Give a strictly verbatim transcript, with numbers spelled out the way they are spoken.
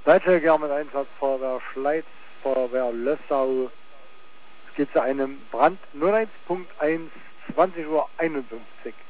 Leithelger mit Einsatz Feuerwehr Schleiz, Feuerwehr Lössau. Es geht zu einem Brand null eins Punkt eins, zwanzig Uhr einundfünfzig.